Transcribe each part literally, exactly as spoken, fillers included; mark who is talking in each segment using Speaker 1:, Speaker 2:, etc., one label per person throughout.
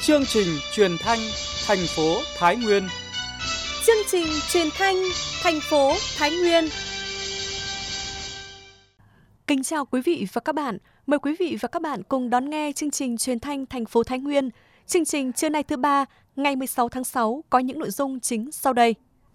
Speaker 1: Chương trình truyền thanh thành phố Thái Nguyên.
Speaker 2: Chương trình truyền thanh thành phố Thái Nguyên. Kính chào quý vị và các bạn. Mời quý vị và các bạn cùng đón nghe chương trình truyền thanh thành phố Thái Nguyên. Chương trình trưa nay thứ ba, ngày mười sáu tháng sáu có những nội dung chính sau đây.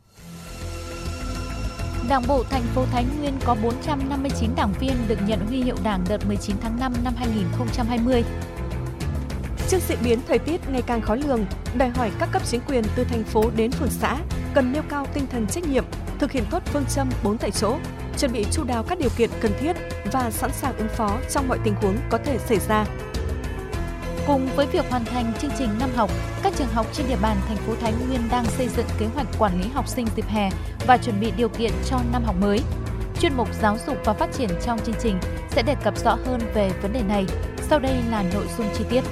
Speaker 3: Đảng bộ thành phố Thái Nguyên có bốn trăm năm mươi chín đảng viên được nhận huy hiệu Đảng đợt mười chín tháng năm năm hai nghìn không trăm hai mươi.
Speaker 2: Trước diễn biến thời tiết ngày càng khó lường, đòi hỏi các cấp chính quyền từ thành phố đến phường xã cần nêu cao tinh thần trách nhiệm, thực hiện tốt phương châm bốn tại chỗ, chuẩn bị chu đáo các điều kiện cần thiết và sẵn sàng ứng phó trong mọi tình huống có thể xảy ra.
Speaker 3: Cùng với việc hoàn thành chương trình năm học, các trường học trên địa bàn thành phố Thái Nguyên đang xây dựng kế hoạch quản lý học sinh dịp hè và chuẩn bị điều kiện cho năm học mới. Chuyên mục Giáo dục và Phát triển trong chương trình sẽ đề cập rõ hơn về vấn đề này. Sau đây là nội dung chi tiết.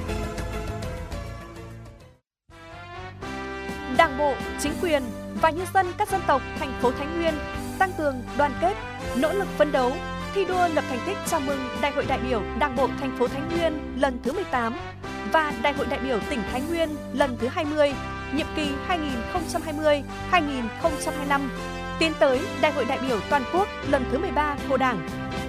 Speaker 2: Đảng bộ, chính quyền và nhân dân các dân tộc thành phố Thái Nguyên tăng cường đoàn kết, nỗ lực phấn đấu, thi đua lập thành tích chào mừng Đại hội đại biểu Đảng bộ thành phố Thái Nguyên lần thứ mười tám và Đại hội đại biểu tỉnh Thái Nguyên lần thứ hai mươi, nhiệm kỳ hai nghìn không trăm hai mươi đến hai nghìn không trăm hai mươi lăm, tiến tới Đại hội đại biểu toàn quốc lần thứ mười ba của Đảng.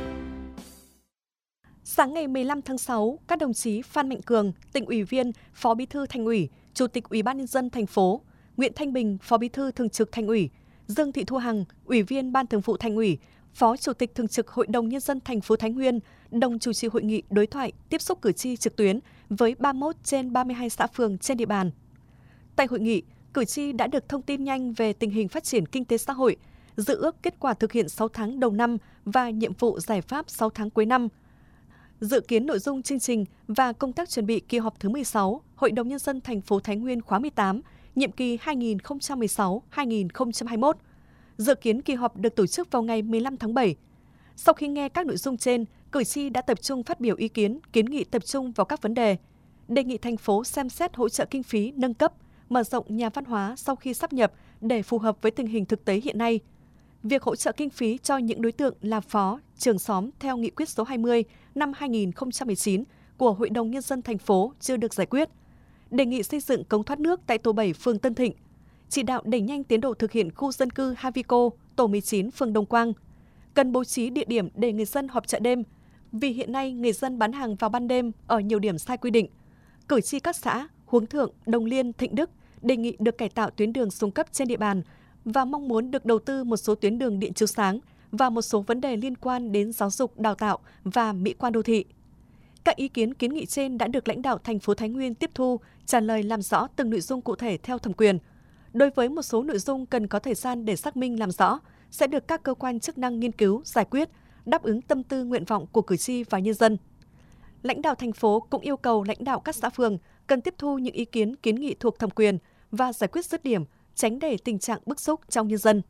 Speaker 2: Sáng ngày mười lăm tháng sáu, các đồng chí Phan Mạnh Cường, Tỉnh ủy viên, Phó Bí thư Thành ủy, Chủ tịch Ủy ban nhân dân thành phố, Nguyễn Thanh Bình, Phó Bí thư Thường trực Thành ủy, Dương Thị Thu Hằng, Ủy viên Ban Thường vụ Thành ủy, Phó Chủ tịch Thường trực Hội đồng Nhân dân thành phố Thái Nguyên đồng chủ trì hội nghị đối thoại tiếp xúc cử tri trực tuyến với ba mươi mốt trên ba mươi hai xã phường trên địa bàn. Tại hội nghị, cử tri đã được thông tin nhanh về tình hình phát triển kinh tế xã hội, dự ước kết quả thực hiện sáu tháng đầu năm và nhiệm vụ giải pháp sáu tháng cuối năm. Dự kiến nội dung chương trình và công tác chuẩn bị kỳ họp thứ mười sáu Hội đồng Nhân dân thành phố Thái Nguyên khóa mười tám, nhiệm kỳ hai nghìn không trăm mười sáu đến hai nghìn không trăm hai mươi mốt. Dự kiến kỳ họp được tổ chức vào ngày mười lăm tháng bảy. Sau khi nghe các nội dung trên, cử tri đã tập trung phát biểu ý kiến, kiến nghị tập trung vào các vấn đề. Đề nghị thành phố xem xét hỗ trợ kinh phí nâng cấp, mở rộng nhà văn hóa sau khi sáp nhập để phù hợp với tình hình thực tế hiện nay. Việc hỗ trợ kinh phí cho những đối tượng là phó, trưởng xóm theo nghị quyết số hai mươi năm hai nghìn không trăm mười chín của Hội đồng Nhân dân thành phố chưa được giải quyết. Đề nghị xây dựng cống thoát nước tại tổ bảy phường Tân Thịnh. Chỉ đạo đẩy nhanh tiến độ thực hiện khu dân cư Havico, tổ mười chín phường Đồng Quang. Cần bố trí địa điểm để người dân họp chợ đêm, vì hiện nay người dân bán hàng vào ban đêm ở nhiều điểm sai quy định. Cử tri các xã Huống Thượng, Đồng Liên, Thịnh Đức đề nghị được cải tạo tuyến đường xuống cấp trên địa bàn và mong muốn được đầu tư một số tuyến đường điện chiếu sáng và một số vấn đề liên quan đến giáo dục, đào tạo và mỹ quan đô thị. Các ý kiến kiến nghị trên đã được lãnh đạo thành phố Thái Nguyên tiếp thu, trả lời làm rõ từng nội dung cụ thể theo thẩm quyền. Đối với một số nội dung cần có thời gian để xác minh làm rõ, sẽ được các cơ quan chức năng nghiên cứu, giải quyết, đáp ứng tâm tư nguyện vọng của cử tri và nhân dân. Lãnh đạo thành phố cũng yêu cầu lãnh đạo các xã phường cần tiếp thu những ý kiến kiến nghị thuộc thẩm quyền và giải quyết dứt điểm, tránh để tình trạng bức xúc trong nhân dân.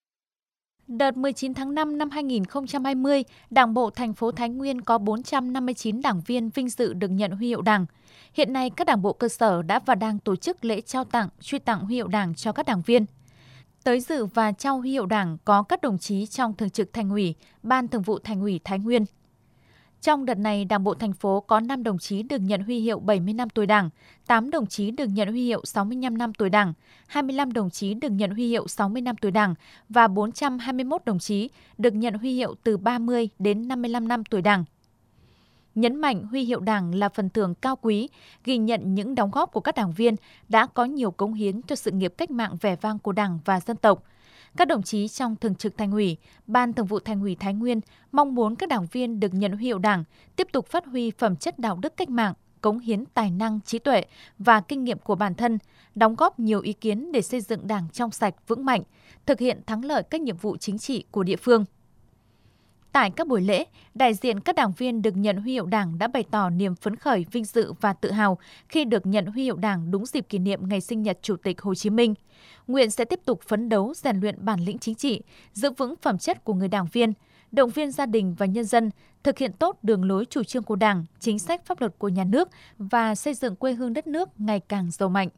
Speaker 3: Đợt mười chín tháng năm năm hai nghìn không trăm hai mươi, Đảng bộ thành phố Thái Nguyên có bốn trăm năm mươi chín đảng viên vinh dự được nhận huy hiệu Đảng. Hiện nay, các đảng bộ cơ sở đã và đang tổ chức lễ trao tặng, truy tặng huy hiệu Đảng cho các đảng viên. Tới dự và trao huy hiệu Đảng có các đồng chí trong Thường trực Thành ủy, Ban Thường vụ Thành ủy Thái Nguyên. Trong đợt này, Đảng bộ thành phố có năm đồng chí được nhận huy hiệu bảy mươi năm tuổi Đảng, tám đồng chí được nhận huy hiệu sáu mươi lăm năm tuổi Đảng, hai mươi lăm đồng chí được nhận huy hiệu sáu mươi năm tuổi Đảng và bốn trăm hai mươi mốt đồng chí được nhận huy hiệu từ ba mươi đến năm mươi lăm năm tuổi Đảng. Nhấn mạnh huy hiệu Đảng là phần thưởng cao quý, ghi nhận những đóng góp của các đảng viên đã có nhiều cống hiến cho sự nghiệp cách mạng vẻ vang của Đảng và dân tộc. Các đồng chí trong Thường trực Thành ủy, Ban Thường vụ Thành ủy Thái Nguyên mong muốn các đảng viên được nhận huy hiệu Đảng tiếp tục phát huy phẩm chất đạo đức cách mạng, cống hiến tài năng, trí tuệ và kinh nghiệm của bản thân, đóng góp nhiều ý kiến để xây dựng Đảng trong sạch, vững mạnh, thực hiện thắng lợi các nhiệm vụ chính trị của địa phương. Tại các buổi lễ, đại diện các đảng viên được nhận huy hiệu Đảng đã bày tỏ niềm phấn khởi, vinh dự và tự hào khi được nhận huy hiệu Đảng đúng dịp kỷ niệm ngày sinh nhật Chủ tịch Hồ Chí Minh. Nguyện sẽ tiếp tục phấn đấu rèn luyện bản lĩnh chính trị, giữ vững phẩm chất của người đảng viên, động viên gia đình và nhân dân, thực hiện tốt đường lối chủ trương của Đảng, chính sách pháp luật của nhà nước và xây dựng quê hương đất nước ngày càng giàu mạnh.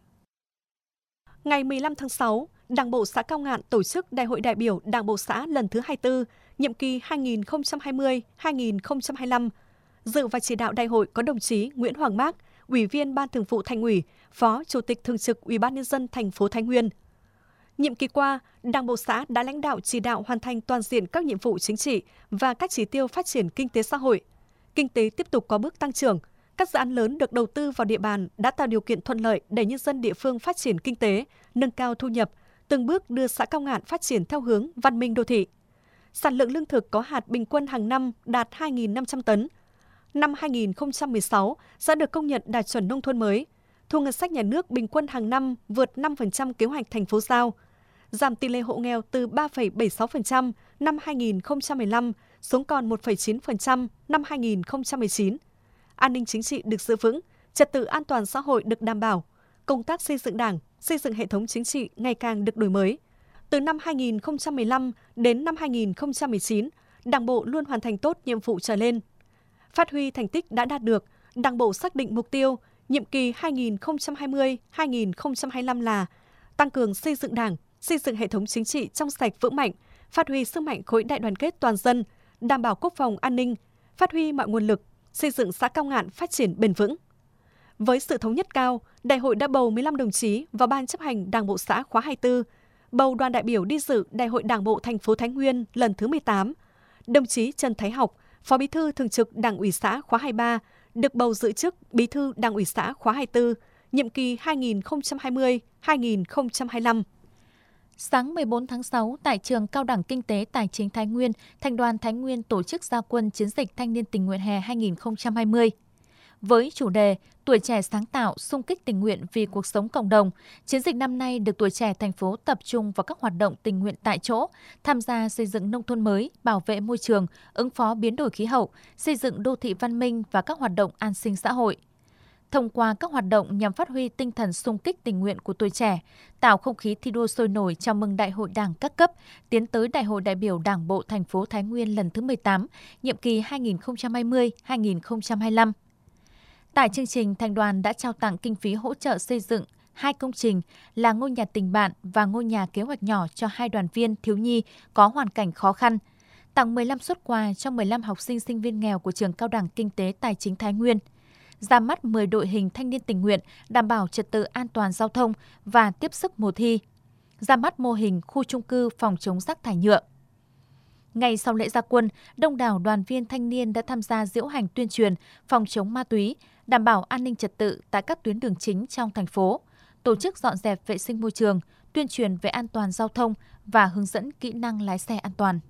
Speaker 2: Ngày mười lăm tháng sáu, Đảng bộ xã Cao Ngạn tổ chức Đại hội đại biểu Đảng bộ xã lần thứ hai mươi tư, nhiệm kỳ hai nghìn không trăm hai mươi đến hai nghìn không trăm hai mươi lăm. Dự và chỉ đạo đại hội có đồng chí Nguyễn Hoàng Mác, Ủy viên Ban Thường vụ Thành ủy, Phó Chủ tịch Thường trực Ủy ban nhân dân thành phố Thái Nguyên. Nhiệm kỳ qua, Đảng bộ xã đã lãnh đạo chỉ đạo hoàn thành toàn diện các nhiệm vụ chính trị và các chỉ tiêu phát triển kinh tế xã hội. Kinh tế tiếp tục có bước tăng trưởng, các dự án lớn được đầu tư vào địa bàn đã tạo điều kiện thuận lợi để nhân dân địa phương phát triển kinh tế, nâng cao thu nhập, từng bước đưa xã Cao Ngạn phát triển theo hướng văn minh đô thị. Sản lượng lương thực có hạt bình quân hàng năm đạt hai nghìn năm trăm tấn. Năm hai nghìn không trăm mười sáu, xã được công nhận đạt chuẩn nông thôn mới. Thu ngân sách nhà nước bình quân hàng năm vượt năm phần trăm kế hoạch thành phố giao. Giảm tỷ lệ hộ nghèo từ ba phẩy bảy mươi sáu phần trăm năm hai nghìn không trăm mười lăm xuống còn một phẩy chín phần trăm năm hai nghìn không trăm mười chín. An ninh chính trị được giữ vững, trật tự an toàn xã hội được đảm bảo, công tác xây dựng Đảng, xây dựng hệ thống chính trị ngày càng được đổi mới. Từ năm hai nghìn không trăm mười lăm đến năm hai nghìn không trăm mười chín, Đảng bộ luôn hoàn thành tốt nhiệm vụ trở lên. Phát huy thành tích đã đạt được, Đảng bộ xác định mục tiêu nhiệm kỳ hai nghìn không trăm hai mươi đến hai nghìn không trăm hai mươi lăm là tăng cường xây dựng Đảng, xây dựng hệ thống chính trị trong sạch vững mạnh, phát huy sức mạnh khối đại đoàn kết toàn dân, đảm bảo quốc phòng an ninh, phát huy mọi nguồn lực, xây dựng xã Cao Ngạn phát triển bền vững. Với sự thống nhất cao, Đại hội đã bầu mười lăm đồng chí vào Ban chấp hành Đảng bộ xã khóa hai mươi tư, bầu đoàn đại biểu đi dự Đại hội Đảng bộ thành phố Thái Nguyên lần thứ mười tám. Đồng chí Trần Thái Học, Phó Bí thư Thường trực Đảng ủy xã khóa hai mươi ba, được bầu giữ chức Bí thư Đảng ủy xã khóa hai mươi tư, nhiệm kỳ hai nghìn không trăm hai mươi đến hai nghìn không trăm hai mươi lăm.
Speaker 3: Sáng mười bốn tháng sáu, tại Trường Cao đẳng Kinh tế Tài chính Thái Nguyên, Thành đoàn Thái Nguyên tổ chức ra quân chiến dịch Thanh niên tình nguyện hè hai nghìn không trăm hai mươi. Với chủ đề Tuổi trẻ sáng tạo, xung kích tình nguyện vì cuộc sống cộng đồng, chiến dịch năm nay được tuổi trẻ thành phố tập trung vào các hoạt động tình nguyện tại chỗ, tham gia xây dựng nông thôn mới, bảo vệ môi trường, ứng phó biến đổi khí hậu, xây dựng đô thị văn minh và các hoạt động an sinh xã hội. Thông qua các hoạt động nhằm phát huy tinh thần xung kích tình nguyện của tuổi trẻ, tạo không khí thi đua sôi nổi chào mừng Đại hội Đảng các cấp, tiến tới Đại hội đại biểu Đảng bộ thành phố Thái Nguyên lần thứ mười tám, nhiệm kỳ hai nghìn không trăm hai mươi đến hai nghìn không trăm hai mươi lăm. Tại chương trình, Thành đoàn đã trao tặng kinh phí hỗ trợ xây dựng hai công trình là ngôi nhà tình bạn và ngôi nhà kế hoạch nhỏ cho hai đoàn viên thiếu nhi có hoàn cảnh khó khăn, tặng mười lăm suất quà cho mười lăm học sinh sinh viên nghèo của Trường Cao đẳng Kinh tế Tài chính Thái Nguyên, ra mắt mười đội hình thanh niên tình nguyện đảm bảo trật tự an toàn giao thông và tiếp sức mùa thi, ra mắt mô hình khu chung cư phòng chống rác thải nhựa. Ngay sau lễ ra quân, đông đảo đoàn viên thanh niên đã tham gia diễu hành tuyên truyền phòng chống ma túy, đảm bảo an ninh trật tự tại các tuyến đường chính trong thành phố, tổ chức dọn dẹp vệ sinh môi trường, tuyên truyền về an toàn giao thông và hướng dẫn kỹ năng lái xe an toàn.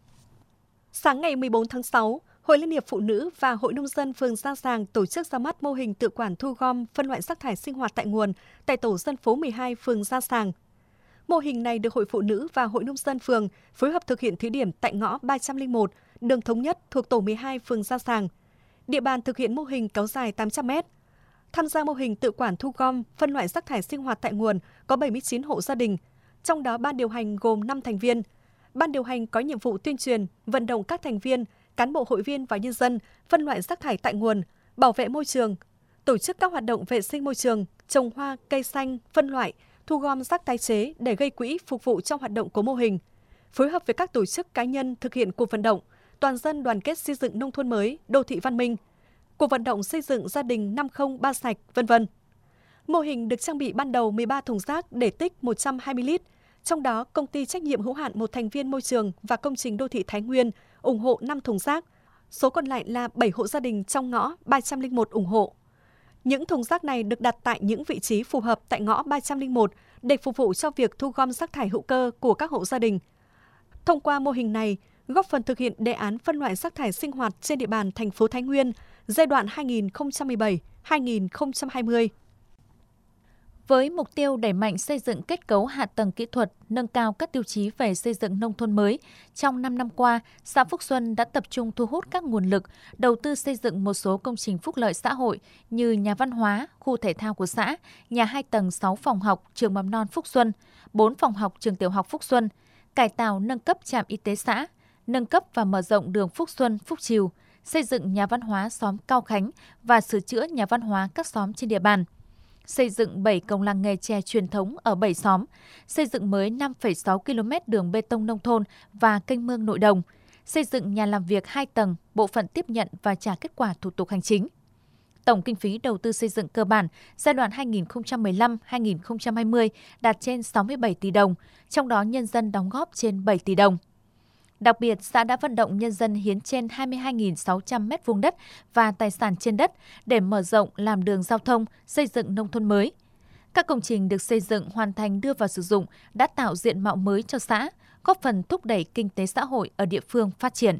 Speaker 2: Sáng ngày mười bốn tháng sáu, Hội Liên hiệp Phụ nữ và Hội Nông dân phường Gia Giàng tổ chức ra mắt mô hình tự quản thu gom phân loại rác thải sinh hoạt tại nguồn tại tổ dân phố mười hai phường Gia Giàng. Mô hình này được Hội Phụ nữ và Hội Nông dân phường phối hợp thực hiện thí điểm tại ngõ ba trăm lẻ một, đường Thống Nhất thuộc tổ mười hai phường Gia Giàng. Địa bàn thực hiện mô hình kéo dài tám trăm mét. Tham gia mô hình tự quản thu gom phân loại rác thải sinh hoạt tại nguồn có bảy mươi chín hộ gia đình, trong đó ban điều hành gồm năm thành viên. Ban điều hành có nhiệm vụ tuyên truyền, vận động các thành viên, cán bộ hội viên và nhân dân phân loại rác thải tại nguồn, bảo vệ môi trường, tổ chức các hoạt động vệ sinh môi trường, trồng hoa, cây xanh, phân loại, thu gom rác tái chế để gây quỹ phục vụ trong hoạt động của mô hình. Phối hợp với các tổ chức cá nhân thực hiện cuộc vận động toàn dân đoàn kết xây dựng nông thôn mới, đô thị văn minh, cuộc vận động xây dựng gia đình năm không ba sạch, vân vân. Mô hình được trang bị ban đầu mười ba thùng rác để tích một trăm hai mươi lít, trong đó công ty trách nhiệm hữu hạn một thành viên môi trường và công trình đô thị Thái Nguyên ủng hộ năm thùng rác, số còn lại là bảy hộ gia đình trong ngõ ba trăm lẻ một ủng hộ. Những thùng rác này được đặt tại những vị trí phù hợp tại ngõ ba trăm lẻ một để phục vụ cho việc thu gom rác thải hữu cơ của các hộ gia đình. Thông qua mô hình này, góp phần thực hiện đề án phân loại rác thải sinh hoạt trên địa bàn thành phố Thái Nguyên giai đoạn hai nghìn không trăm mười bảy đến hai nghìn không trăm hai mươi.
Speaker 3: Với mục tiêu đẩy mạnh xây dựng kết cấu hạ tầng kỹ thuật, nâng cao các tiêu chí về xây dựng nông thôn mới, trong năm năm qua, xã Phúc Xuân đã tập trung thu hút các nguồn lực, đầu tư xây dựng một số công trình phúc lợi xã hội như nhà văn hóa, khu thể thao của xã, nhà hai tầng sáu phòng học trường mầm non Phúc Xuân, bốn phòng học trường tiểu học Phúc Xuân, cải tạo nâng cấp trạm y tế xã, nâng cấp và mở rộng đường Phúc Xuân, Phúc Triều, xây dựng nhà văn hóa xóm Cao Khánh và sửa chữa nhà văn hóa các xóm trên địa bàn. Xây dựng bảy cổng làng nghề chè truyền thống ở bảy xóm, xây dựng mới năm phẩy sáu ki lô mét đường bê tông nông thôn và kênh mương nội đồng, xây dựng nhà làm việc hai tầng, bộ phận tiếp nhận và trả kết quả thủ tục hành chính. Tổng kinh phí đầu tư xây dựng cơ bản giai đoạn hai nghìn không trăm mười lăm đến hai nghìn không trăm hai mươi đạt trên sáu mươi bảy tỷ đồng, trong đó nhân dân đóng góp trên bảy tỷ đồng. Đặc biệt, xã đã vận động nhân dân hiến trên hai mươi hai nghìn sáu trăm mét vuông đất và tài sản trên đất để mở rộng làm đường giao thông, xây dựng nông thôn mới. Các công trình được xây dựng hoàn thành đưa vào sử dụng đã tạo diện mạo mới cho xã, góp phần thúc đẩy kinh tế xã hội ở địa phương phát triển.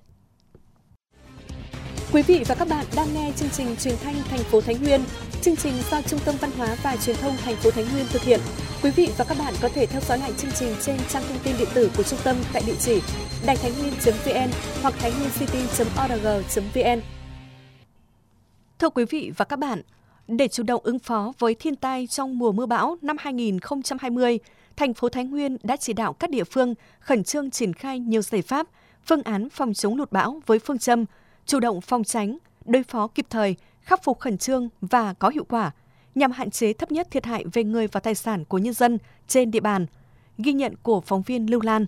Speaker 2: Quý vị và các bạn đang nghe chương trình Truyền thanh thành phố Thái Nguyên. Chương trình do Trung tâm Văn hóa và Truyền thông thành phố Thái Nguyên thực hiện. Quý vị và các bạn có thể theo dõi lại chương trình trên trang thông tin điện tử của trung tâm tại địa chỉ đài thái nguyên chấm vn hoặc thái nguyên city chấm org chấm vn. Thưa quý vị và các bạn, để chủ động ứng phó với thiên tai trong mùa mưa bão năm hai nghìn không trăm hai mươi, thành phố Thái Nguyên đã chỉ đạo các địa phương khẩn trương triển khai nhiều giải pháp, phương án phòng chống lụt bão với phương châm chủ động phòng tránh, đối phó kịp thời, khắc phục khẩn trương và có hiệu quả, nhằm hạn chế thấp nhất thiệt hại về người và tài sản của nhân dân trên địa bàn. Ghi nhận của phóng viên Lưu Lan.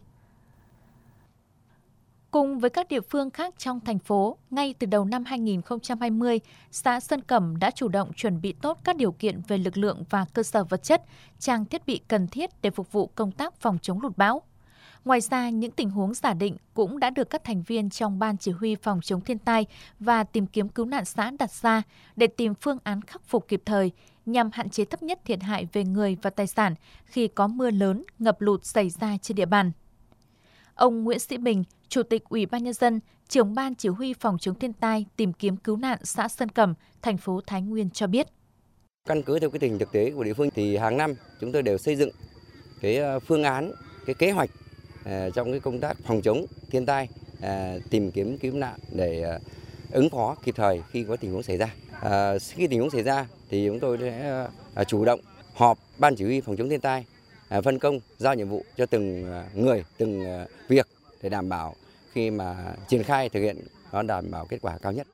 Speaker 3: Cùng với các địa phương khác trong thành phố, ngay từ đầu năm hai nghìn không trăm hai mươi, xã Sơn Cẩm đã chủ động chuẩn bị tốt các điều kiện về lực lượng và cơ sở vật chất, trang thiết bị cần thiết để phục vụ công tác phòng chống lụt bão. Ngoài ra, những tình huống giả định cũng đã được các thành viên trong Ban Chỉ huy phòng chống thiên tai và tìm kiếm cứu nạn xã đặt ra để tìm phương án khắc phục kịp thời nhằm hạn chế thấp nhất thiệt hại về người và tài sản khi có mưa lớn, ngập lụt xảy ra trên địa bàn. Ông Nguyễn Sĩ Bình, Chủ tịch Ủy ban Nhân dân, trưởng Ban Chỉ huy phòng chống thiên tai tìm kiếm cứu nạn xã Sơn Cẩm, thành phố Thái Nguyên cho biết.
Speaker 4: Căn cứ theo cái tình hình thực tế của địa phương thì hàng năm chúng tôi đều xây dựng cái phương án, cái kế hoạch trong cái công tác phòng chống thiên tai, tìm kiếm cứu nạn để ứng phó kịp thời khi có tình huống xảy ra. À, khi tình huống xảy ra thì chúng tôi sẽ chủ động họp Ban Chỉ huy phòng chống thiên tai, phân công giao nhiệm vụ cho từng người, từng việc để đảm bảo khi mà triển khai thực hiện nó đảm bảo kết quả cao nhất.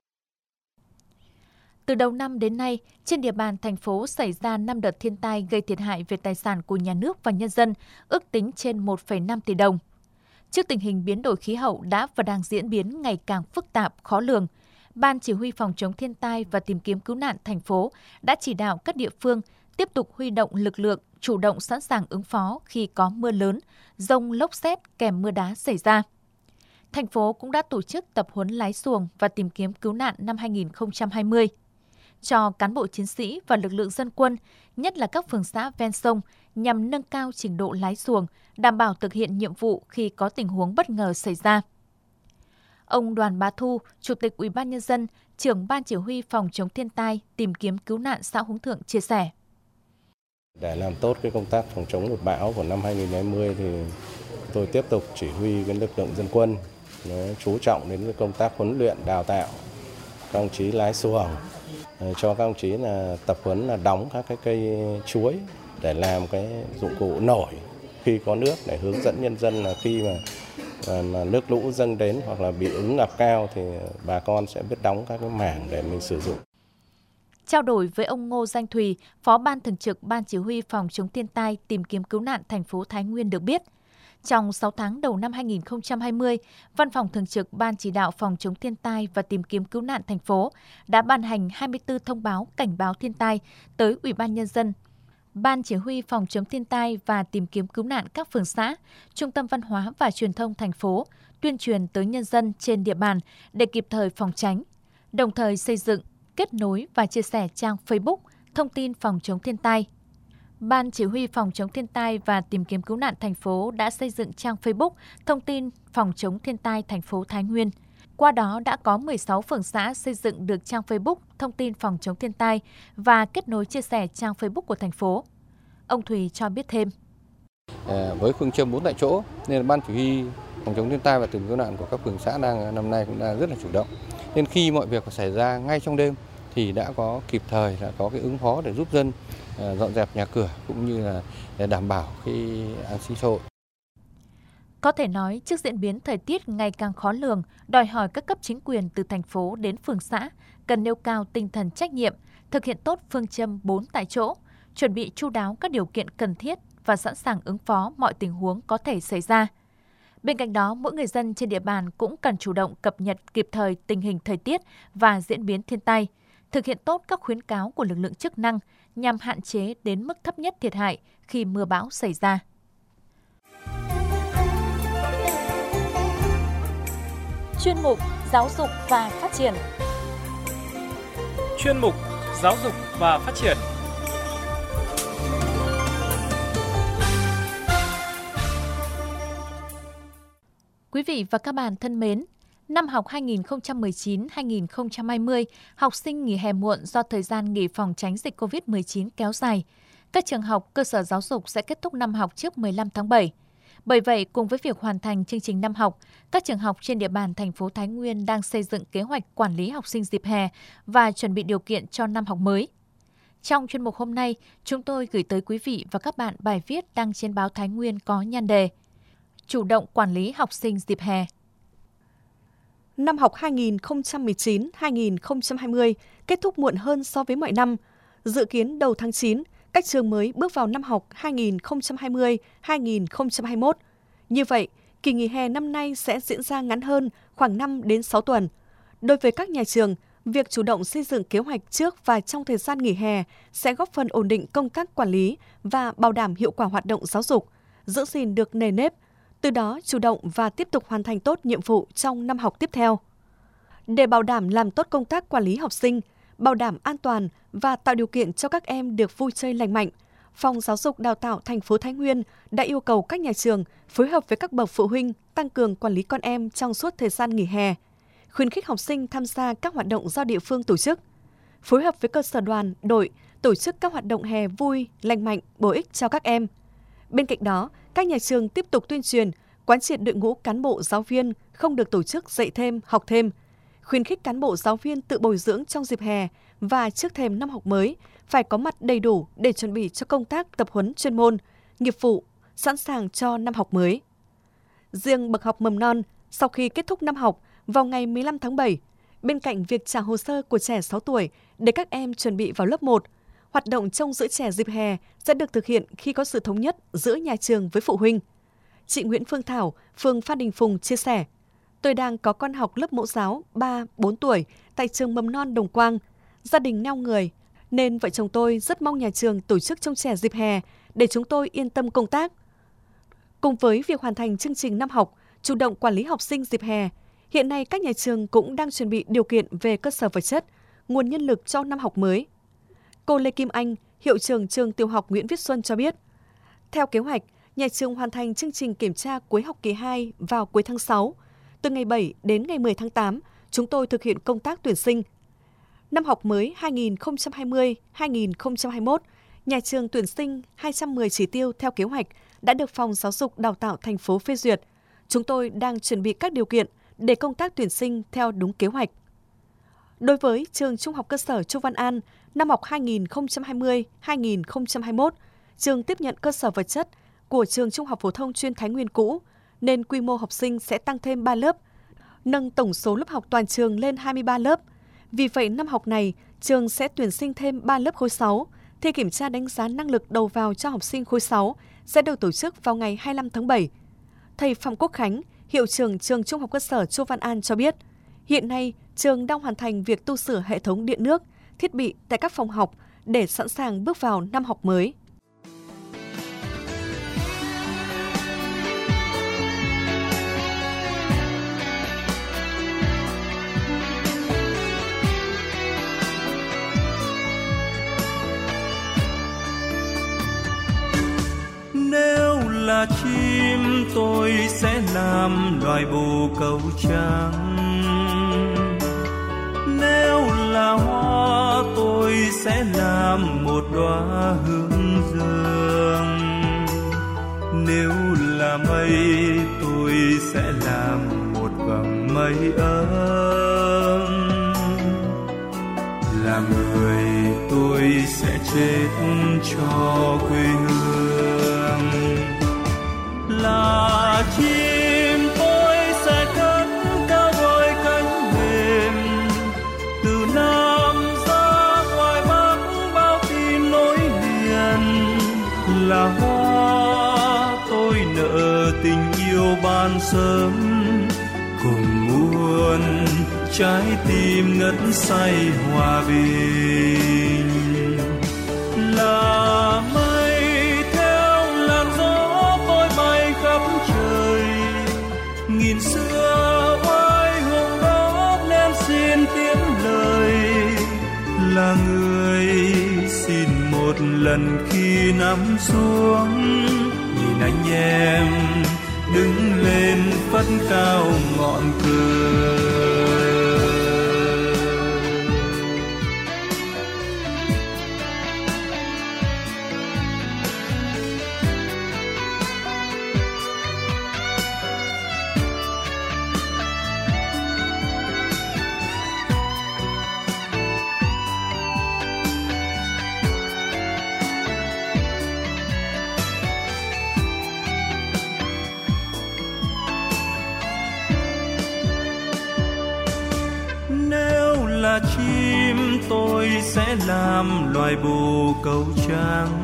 Speaker 3: Từ đầu năm đến nay, trên địa bàn thành phố xảy ra năm đợt thiên tai gây thiệt hại về tài sản của nhà nước và nhân dân, ước tính trên một phẩy năm tỷ đồng. Trước tình hình biến đổi khí hậu đã và đang diễn biến ngày càng phức tạp, khó lường, Ban Chỉ huy phòng chống thiên tai và tìm kiếm cứu nạn thành phố đã chỉ đạo các địa phương tiếp tục huy động lực lượng, chủ động sẵn sàng ứng phó khi có mưa lớn, dông lốc sét kèm mưa đá xảy ra. Thành phố cũng đã tổ chức tập huấn lái xuồng và tìm kiếm cứu nạn năm hai nghìn không trăm hai mươi. Cho cán bộ chiến sĩ và lực lượng dân quân, nhất là các phường xã ven sông, nhằm nâng cao trình độ lái xuồng, đảm bảo thực hiện nhiệm vụ khi có tình huống bất ngờ xảy ra. Ông Đoàn Bá Thu, Chủ tịch Ủy ban Nhân dân, trưởng Ban Chỉ huy phòng chống thiên tai, tìm kiếm cứu nạn xã Húng Thượng chia sẻ.
Speaker 5: Để làm tốt cái công tác phòng chống lụt bão của năm hai nghìn không trăm hai mươi thì tôi tiếp tục chỉ huy cái lực lượng dân quân, chú trọng đến cái công tác huấn luyện, đào tạo các đồng chí lái xuồng, cho các đồng chí là tập huấn là đóng các cái cây chuối để làm cái dụng cụ nổi khi có nước, để hướng dẫn nhân dân là khi mà, mà nước lũ dâng đến hoặc là bị úng ngập cao thì bà con sẽ biết đóng các cái mảng để mình sử dụng.
Speaker 3: Trao đổi với ông Ngô Danh Thùy, Phó Ban Thường trực Ban Chỉ huy phòng chống thiên tai tìm kiếm cứu nạn thành phố Thái Nguyên được biết, trong sáu tháng đầu năm hai nghìn không trăm hai mươi, Văn phòng Thường trực Ban Chỉ đạo phòng chống thiên tai và tìm kiếm cứu nạn thành phố đã ban hành hai mươi tư thông báo cảnh báo thiên tai tới Ủy ban Nhân dân, Ban Chỉ huy phòng chống thiên tai và tìm kiếm cứu nạn các phường xã, Trung tâm Văn hóa và Truyền thông thành phố, tuyên truyền tới nhân dân trên địa bàn để kịp thời phòng tránh, đồng thời xây dựng, kết nối và chia sẻ trang Facebook thông tin phòng chống thiên tai. Ban Chỉ huy phòng chống thiên tai và tìm kiếm cứu nạn thành phố đã xây dựng trang Facebook thông tin phòng chống thiên tai thành phố Thái Nguyên. Qua đó đã có mười sáu phường xã xây dựng được trang Facebook thông tin phòng chống thiên tai và kết nối chia sẻ trang Facebook của thành phố. Ông Thùy cho biết thêm.
Speaker 6: À, với phương châm bốn tại chỗ nên Ban Chỉ huy phòng chống thiên tai và tìm kiếm cứu nạn của các phường xã đang năm nay cũng đang rất là chủ động. Nên khi mọi việc xảy ra ngay trong đêm thì đã có kịp thời là có cái ứng phó để giúp dân uh, dọn dẹp nhà cửa cũng như là để đảm bảo cái an sinh xã hội.
Speaker 3: Có thể nói, trước diễn biến thời tiết ngày càng khó lường, đòi hỏi các cấp chính quyền từ thành phố đến phường xã cần nêu cao tinh thần trách nhiệm, thực hiện tốt phương châm bốn tại chỗ, chuẩn bị chu đáo các điều kiện cần thiết và sẵn sàng ứng phó mọi tình huống có thể xảy ra. Bên cạnh đó, mỗi người dân trên địa bàn cũng cần chủ động cập nhật kịp thời tình hình thời tiết và diễn biến thiên tai, thực hiện tốt các khuyến cáo của lực lượng chức năng nhằm hạn chế đến mức thấp nhất thiệt hại khi mưa bão xảy ra.
Speaker 7: Chuyên mục Giáo dục và Phát triển.
Speaker 1: Chuyên mục Giáo dục và Phát triển.
Speaker 3: Quý vị và các bạn thân mến, năm học hai nghìn không trăm mười chín hai nghìn không trăm hai mươi, học sinh nghỉ hè muộn do thời gian nghỉ phòng tránh dịch cô vít mười chín kéo dài. Các trường học, cơ sở giáo dục sẽ kết thúc năm học trước mười lăm tháng bảy. Bởi vậy, cùng với việc hoàn thành chương trình năm học, các trường học trên địa bàn thành phố Thái Nguyên đang xây dựng kế hoạch quản lý học sinh dịp hè và chuẩn bị điều kiện cho năm học mới. Trong chuyên mục hôm nay, chúng tôi gửi tới quý vị và các bạn bài viết đăng trên báo Thái Nguyên có nhan đề Chủ động quản lý học sinh dịp hè.
Speaker 2: Năm học hai nghìn không trăm mười chín hai nghìn không trăm hai mươi kết thúc muộn hơn so với mọi năm. Dự kiến đầu tháng chín, các trường mới bước vào năm học hai nghìn không trăm hai mươi hai nghìn không trăm hai mươi mốt. Như vậy, kỳ nghỉ hè năm nay sẽ diễn ra ngắn hơn khoảng năm đến sáu tuần. Đối với các nhà trường, việc chủ động xây dựng kế hoạch trước và trong thời gian nghỉ hè sẽ góp phần ổn định công tác quản lý và bảo đảm hiệu quả hoạt động giáo dục, giữ gìn được nề nếp, từ đó chủ động và tiếp tục hoàn thành tốt nhiệm vụ trong năm học tiếp theo. Để bảo đảm làm tốt công tác quản lý học sinh, bảo đảm an toàn và tạo điều kiện cho các em được vui chơi lành mạnh, Phòng Giáo dục Đào tạo thành phố Thái Nguyên đã yêu cầu các nhà trường phối hợp với các bậc phụ huynh tăng cường quản lý con em trong suốt thời gian nghỉ hè, khuyến khích học sinh tham gia các hoạt động do địa phương tổ chức, phối hợp với cơ sở đoàn, đội tổ chức các hoạt động hè vui, lành mạnh, bổ ích cho các em. Bên cạnh đó, các nhà trường tiếp tục tuyên truyền, quán triệt đội ngũ cán bộ giáo viên không được tổ chức dạy thêm, học thêm, khuyến khích cán bộ giáo viên tự bồi dưỡng trong dịp hè và trước thềm năm học mới phải có mặt đầy đủ để chuẩn bị cho công tác tập huấn chuyên môn, nghiệp vụ, sẵn sàng cho năm học mới. Riêng bậc học mầm non, sau khi kết thúc năm học vào ngày mười lăm tháng bảy, bên cạnh việc trả hồ sơ của trẻ sáu tuổi để các em chuẩn bị vào lớp một, hoạt động trông giữ trẻ dịp hè sẽ được thực hiện khi có sự thống nhất giữa nhà trường với phụ huynh. Chị Nguyễn Phương Thảo, phường Phan Đình Phùng chia sẻ, tôi đang có con học lớp mẫu giáo ba bốn tuổi tại trường mầm non Đồng Quang. Gia đình neo người, nên vợ chồng tôi rất mong nhà trường tổ chức trông trẻ dịp hè để chúng tôi yên tâm công tác. Cùng với việc hoàn thành chương trình năm học, chủ động quản lý học sinh dịp hè, hiện nay các nhà trường cũng đang chuẩn bị điều kiện về cơ sở vật chất, nguồn nhân lực cho năm học mới. Cô Lê Kim Anh, hiệu trưởng trường tiểu học Nguyễn Viết Xuân cho biết, theo kế hoạch, nhà trường hoàn thành chương trình kiểm tra cuối học kỳ hai vào cuối tháng sáu. Từ ngày bảy đến ngày mười tháng tám, chúng tôi thực hiện công tác tuyển sinh. Năm học mới hai nghìn không trăm hai mươi hai nghìn không trăm hai mươi mốt, nhà trường tuyển sinh hai trăm mười chỉ tiêu theo kế hoạch đã được Phòng Giáo dục Đào tạo thành phố phê duyệt. Chúng tôi đang chuẩn bị các điều kiện để công tác tuyển sinh theo đúng kế hoạch. Đối với trường Trung học cơ sở Chu Văn An, năm học hai nghìn không trăm hai mươi hai nghìn không trăm hai mươi mốt, trường tiếp nhận cơ sở vật chất của trường Trung học phổ thông chuyên Thái Nguyên cũ, nên quy mô học sinh sẽ tăng thêm ba lớp, nâng tổng số lớp học toàn trường lên hai mươi ba lớp. Vì vậy, năm học này, trường sẽ tuyển sinh thêm ba lớp khối sáu. Thi kiểm tra đánh giá năng lực đầu vào cho học sinh khối sáu sẽ được tổ chức vào ngày hai mươi lăm tháng bảy. Thầy Phạm Quốc Khánh, hiệu trưởng trường Trung học cơ sở Chu Văn An cho biết, hiện nay trường đang hoàn thành việc tu sửa hệ thống điện nước, thiết bị tại các phòng học để sẵn sàng bước vào năm học mới.
Speaker 8: Nếu là chim tôi sẽ làm loài bồ câu trắng, nếu là hoa tôi sẽ làm một đóa hương dương, nếu là mây tôi sẽ làm một vầng mây ấm, là người tôi sẽ chết cho quê hương, là chim tôi sẽ cất cao đôi cánh mềm từ Nam ra ngoài Bắc bao tin nối liền, là hoa tôi nợ tình yêu ban sớm cùng muôn trái tim ngất say hòa bình. Là mây theo làn gió tôi bay khắp trời, nghìn xưa oai hùng đó nên xin tiếng lời. Là người xin một lần khi nắm xuống, nhìn anh em đứng lên phất cao ngọn cờ. Là chim tôi sẽ làm loài bồ câu trắng,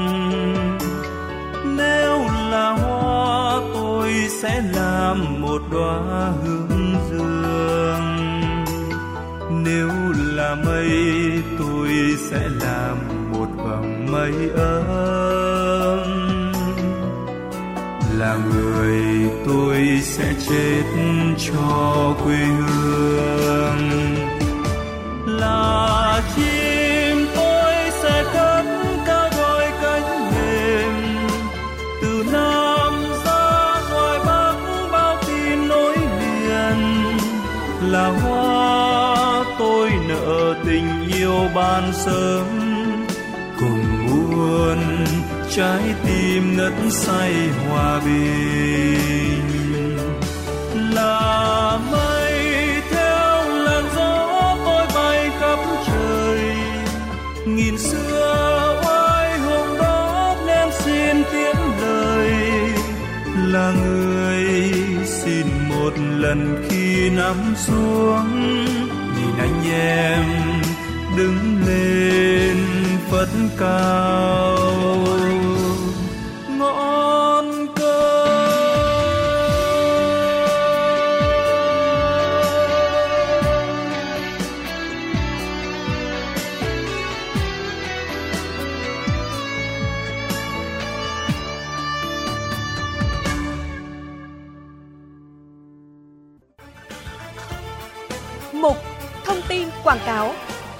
Speaker 8: nếu là hoa tôi sẽ làm một đóa hướng dương, nếu là mây tôi sẽ làm một vầng mây ấm. Là người tôi sẽ chết cho quê hương. Là chim tôi sẽ cất cao đôi cánh mềm, từ Nam ra ngoài Bắc bao tin nối liền. Là hoa tôi nợ tình yêu ban sớm, cùng muôn trái tim ngất say hòa bình. Là mây theo làn gió tôi bay khắp trời, nghìn xưa oai hùng đó nên xin tiếng lời. Là người xin một lần khi nắm xuống, nhìn anh em đứng lên phất cao ngọn cờ.
Speaker 2: Mục thông tin quảng cáo.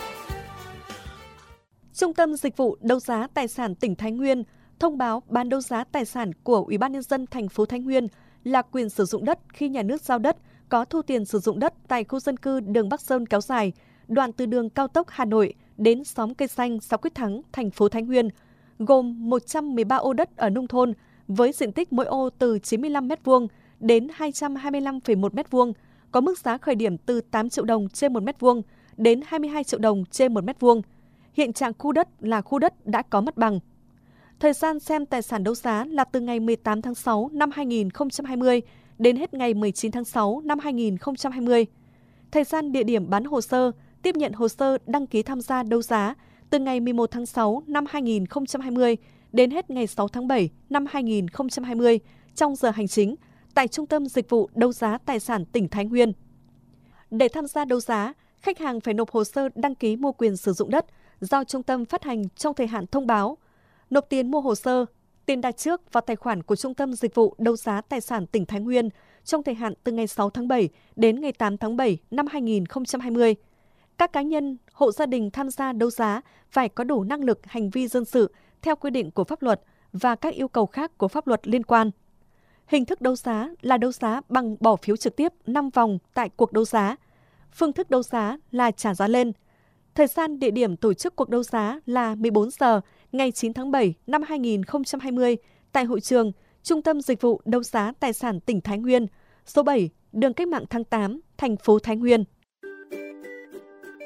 Speaker 2: Trung tâm Dịch vụ Đấu giá Tài sản tỉnh Thái Nguyên thông báo bán đấu giá tài sản của Ủy ban nhân dân thành phố Thái Nguyên là quyền sử dụng đất khi nhà nước giao đất có thu tiền sử dụng đất tại khu dân cư đường Bắc Sơn kéo dài, đoạn từ đường cao tốc Hà Nội đến xóm Cây Xanh, xã Quyết Thắng, thành phố Thái Nguyên, gồm một trăm mười ba ô đất ở nông thôn với diện tích mỗi ô từ chín mươi lăm mét vuông đến hai trăm hai mươi lăm phẩy một mét vuông, có mức giá khởi điểm từ tám triệu đồng trên một mét vuông đến hai mươi hai triệu đồng trên một mét vuông. Hiện trạng khu đất là khu đất đã có mặt bằng. Thời gian xem tài sản đấu giá là từ ngày mười tám tháng sáu năm hai nghìn không trăm hai mươi đến hết ngày mười chín tháng sáu năm hai nghìn không trăm hai mươi. Thời gian địa điểm bán hồ sơ, tiếp nhận hồ sơ đăng ký tham gia đấu giá từ ngày mười một tháng sáu năm hai nghìn không trăm hai mươi đến hết ngày sáu tháng bảy năm hai nghìn không trăm hai mươi trong giờ hành chính tại Trung tâm Dịch vụ Đấu giá Tài sản tỉnh Thái Nguyên. Để tham gia đấu giá, khách hàng phải nộp hồ sơ đăng ký mua quyền sử dụng đất do trung tâm phát hành trong thời hạn thông báo, nộp tiền mua hồ sơ, tiền đặt trước vào tài khoản của Trung tâm Dịch vụ Đấu giá Tài sản tỉnh Thái Nguyên trong thời hạn từ ngày sáu tháng bảy đến ngày tám tháng bảy năm hai nghìn không trăm hai mươi. Các cá nhân, hộ gia đình tham gia đấu giá phải có đủ năng lực hành vi dân sự theo quy định của pháp luật và các yêu cầu khác của pháp luật liên quan. Hình thức đấu giá là đấu giá bằng bỏ phiếu trực tiếp năm vòng tại cuộc đấu giá. Phương thức đấu giá là trả giá lên. Thời gian địa điểm tổ chức cuộc đấu giá là mười bốn giờ ngày chín tháng bảy năm hai nghìn không trăm hai mươi tại hội trường Trung tâm Dịch vụ Đấu giá Tài sản tỉnh Thái Nguyên, số bảy, đường Cách mạng tháng tám, thành phố Thái Nguyên.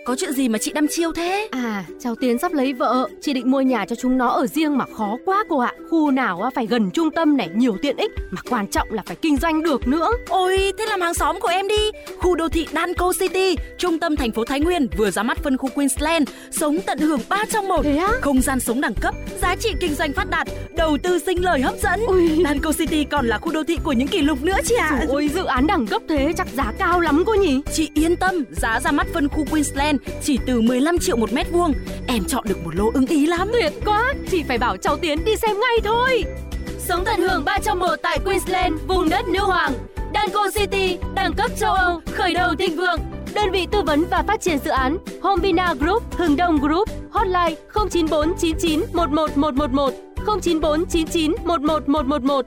Speaker 9: có chuyện gì mà chị đăm chiêu thế?
Speaker 10: À, cháu Tiến sắp lấy vợ, chị định mua nhà cho chúng nó ở riêng mà khó quá cô ạ. Khu nào phải gần trung tâm này, nhiều tiện ích, mà quan trọng là phải kinh doanh được nữa.
Speaker 9: Ôi, thế làm hàng xóm của em đi. Khu đô thị Danco City, trung tâm thành phố Thái Nguyên vừa ra mắt phân khu Queensland, sống tận hưởng ba trong một.
Speaker 10: Thế á?
Speaker 9: Không gian sống đẳng cấp, giá trị kinh doanh phát đạt, đầu tư sinh lời hấp dẫn.
Speaker 10: Ui.
Speaker 9: Danco City còn là khu đô thị của những kỷ lục nữa chị ạ.
Speaker 10: À. Ôi, dự án đẳng cấp thế chắc giá cao lắm cô nhỉ?
Speaker 9: Chị yên tâm, giá ra mắt phân khu Queensland chỉ từ mười lăm triệu một mét vuông. Em chọn được một lô ưng ý lắm.
Speaker 10: Tuyệt quá, chị phải bảo cháu Tiến đi xem ngay thôi.
Speaker 11: Sống tận hưởng ba trong một tại Queensland, vùng đất nữ hoàng. Danco City, đẳng cấp châu Âu, khởi đầu thịnh vượng.
Speaker 10: Đơn vị tư vấn và phát triển dự án Homvina Group, Hưng Đông Group. Hotline không chín bốn chín chín một một một một một, không chín bốn chín chín một một một một một.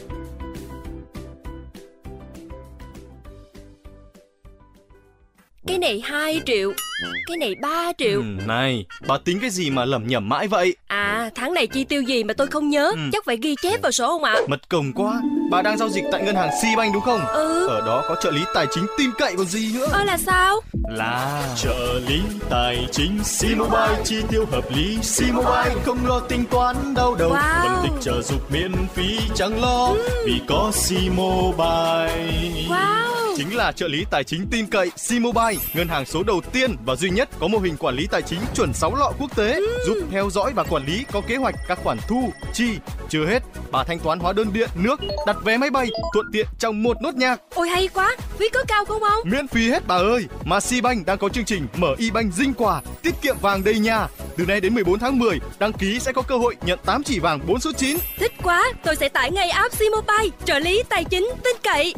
Speaker 9: Cái này hai triệu, cái này ba triệu.
Speaker 12: Ừ, này, bà tính cái gì mà lẩm nhẩm mãi vậy?
Speaker 9: À, tháng này chi tiêu gì mà tôi không nhớ, ừ. chắc phải ghi chép vào sổ không ạ?
Speaker 12: Mật cồng quá. Bà đang giao dịch tại ngân hàng Sibank đúng không?
Speaker 9: Ừ.
Speaker 12: Ở đó có trợ lý tài chính tin cậy còn gì nữa.
Speaker 9: Ơ là sao?
Speaker 12: Là
Speaker 8: trợ lý tài chính C-Mobile, chi tiêu hợp lý. C-Mobile không lo tính toán đau đầu.
Speaker 9: Wow.
Speaker 8: Phân tích trợ giúp miễn phí chẳng lo, ừ. vì có C-Mobile.
Speaker 9: Wow.
Speaker 12: Chính là trợ lý tài chính tin cậy. C-Mobile, ngân hàng số đầu tiên và duy nhất có mô hình quản lý tài chính chuẩn sáu lọ quốc tế, ừ. giúp theo dõi và quản lý có kế hoạch các khoản thu, chi. Chưa hết, bà thanh toán hóa đơn điện, nước, đặt vé máy bay thuận tiện trong một nốt nhạc.
Speaker 9: Ôi hay quá, phí có cao không ông?
Speaker 12: Miễn phí hết bà ơi. Mà Sibank đang có chương trình mở e-bank dinh quà, tiết kiệm vàng đầy nhà. Từ nay đến mười bốn tháng mười, đăng ký sẽ có cơ hội nhận tám chỉ vàng bốn số chín.
Speaker 9: Thích quá, tôi sẽ tải ngay app C-Mobile, trợ lý tài chính tin cậy.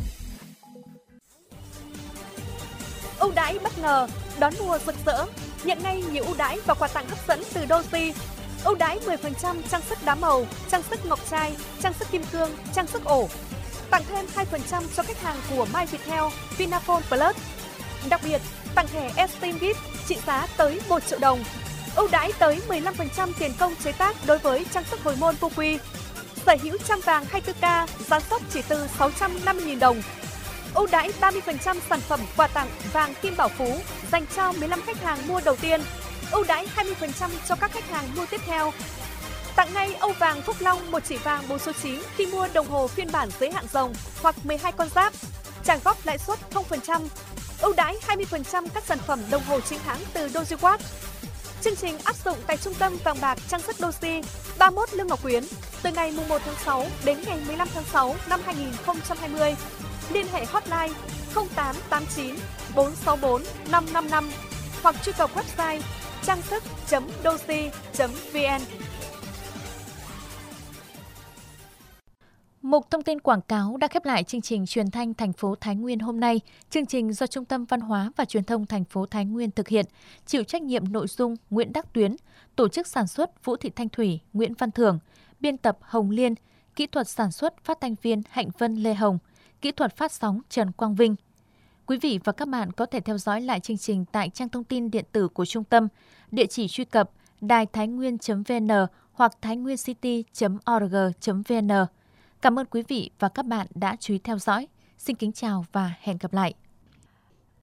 Speaker 2: Ưu đãi bất ngờ, đón mùa rực rỡ, nhận ngay nhiều ưu đãi và quà tặng hấp dẫn từ Doji. Ưu đãi mười phần trăm trang sức đá màu, trang sức ngọc trai, trang sức kim cương, trang sức ổ. Tặng thêm hai phần trăm cho khách hàng của MyViettel, Vinaphone Plus. Đặc biệt, tặng thẻ Esteem vê i pê trị giá tới một triệu đồng. Ưu đãi tới mười lăm phần trăm tiền công chế tác đối với trang sức hồi môn Puqui. Sở hữu trang vàng hai mươi tư ca, giá sốc chỉ từ sáu trăm năm mươi nghìn đồng. Ưu đãi ba mươi phần trăm sản phẩm quà tặng vàng Kim Bảo Phú dành cho mười lăm khách hàng mua đầu tiên. Ưu đãi hai mươi phần trăm cho các khách hàng mua tiếp theo. Tặng ngay Âu Vàng Phúc Long một chỉ vàng bốn số chín khi mua đồng hồ phiên bản giới hạn rồng hoặc mười hai con giáp. Trả góp lãi suất không phần trăm. Ưu đãi hai mươi phần trăm các sản phẩm đồng hồ chính hãng từ Doji Watch. Chương trình áp dụng tại Trung tâm Vàng bạc trang sức Doji, ba mươi mốt Lương Ngọc Quyến, từ ngày mùng một tháng sáu đến ngày mười lăm tháng sáu năm hai nghìn không trăm hai mươi. Liên hệ hotline không tám tám chín bốn sáu bốn năm năm năm hoặc truy cập website trang sức chấm doji chấm vn.
Speaker 3: Mục thông tin quảng cáo đã khép lại chương trình truyền thanh thành phố Thái Nguyên hôm nay. Chương trình do Trung tâm Văn hóa và Truyền thông thành phố Thái Nguyên thực hiện, chịu trách nhiệm nội dung Nguyễn Đắc Tuyến, tổ chức sản xuất Vũ Thị Thanh Thủy, Nguyễn Văn Thường, biên tập Hồng Liên, kỹ thuật sản xuất phát thanh viên Hạnh Vân Lê Hồng, kỹ thuật phát sóng Trần Quang Vinh. Quý vị và các bạn có thể theo dõi lại chương trình tại trang thông tin điện tử của trung tâm, địa chỉ truy cập đài thái nguyên chấm vn hoặc thái nguyên city chấm org chấm vn. Cảm ơn quý vị và các bạn đã chú ý theo dõi. Xin kính chào và hẹn gặp lại.